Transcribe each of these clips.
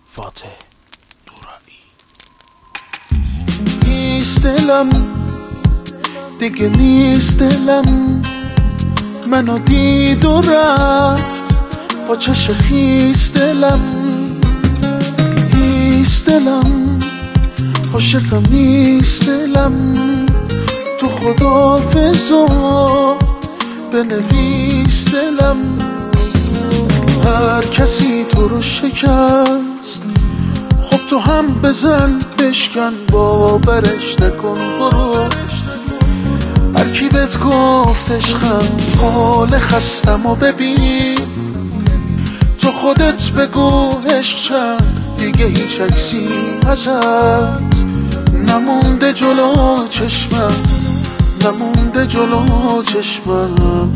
فاتح نورانی. نیست دلم دیگه، نیست دلم منو دید و رفت با چش خیس دلم. نیست دلم عاشقم، نیست دلم تو خداحافظا بنویس دلم. هر کسی تو رو شکست، خب تو هم بزن بشکن، باورش نکن برو. هر کی بهت گفت عشقم، حال خستم و ببین تو خودت بگو عشق چند، دیگه هیچ عکسی ازت نمونده جلو چشمم، نمونده جلو چشمم.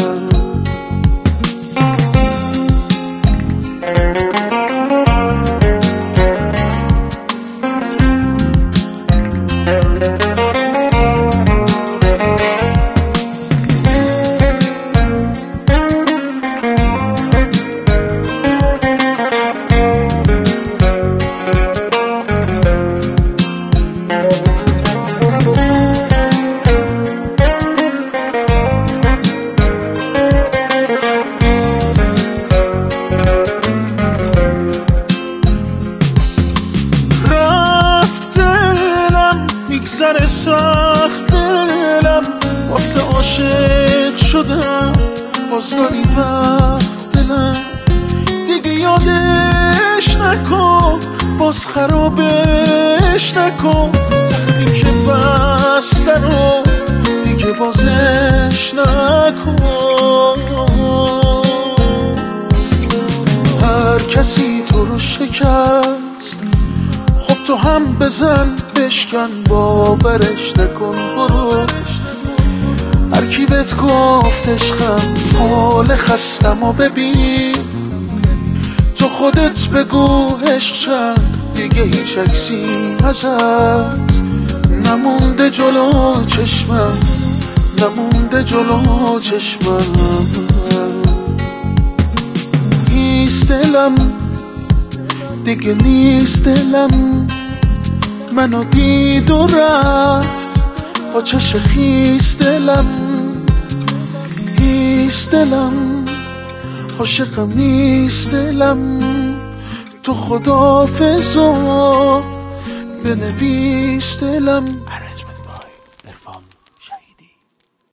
میگذره سخت دلم، واسه عاشق شدم باز داری وقت دلم. دیگه یادش نکن، باز خرابش نکن، زخمی که بسته رو دیگه بازش نکن. هر کسی تو رو شکست، خب تو هم بزن بشکن، باورش نکن برو. هر کی بهت گفت عشقم، حال خستم و ببین تو خودت بگو عشق چند، دیگه هیچ عکسی ازت نمونده جلو چشمم، نمونده جلو چشمم. نیست دلم دیگه، نیست دلم منو دید و رفت با چش خیس دلم. نیست دلم عاشقم، نیست دلم تو خداحافظا بنویس دلم.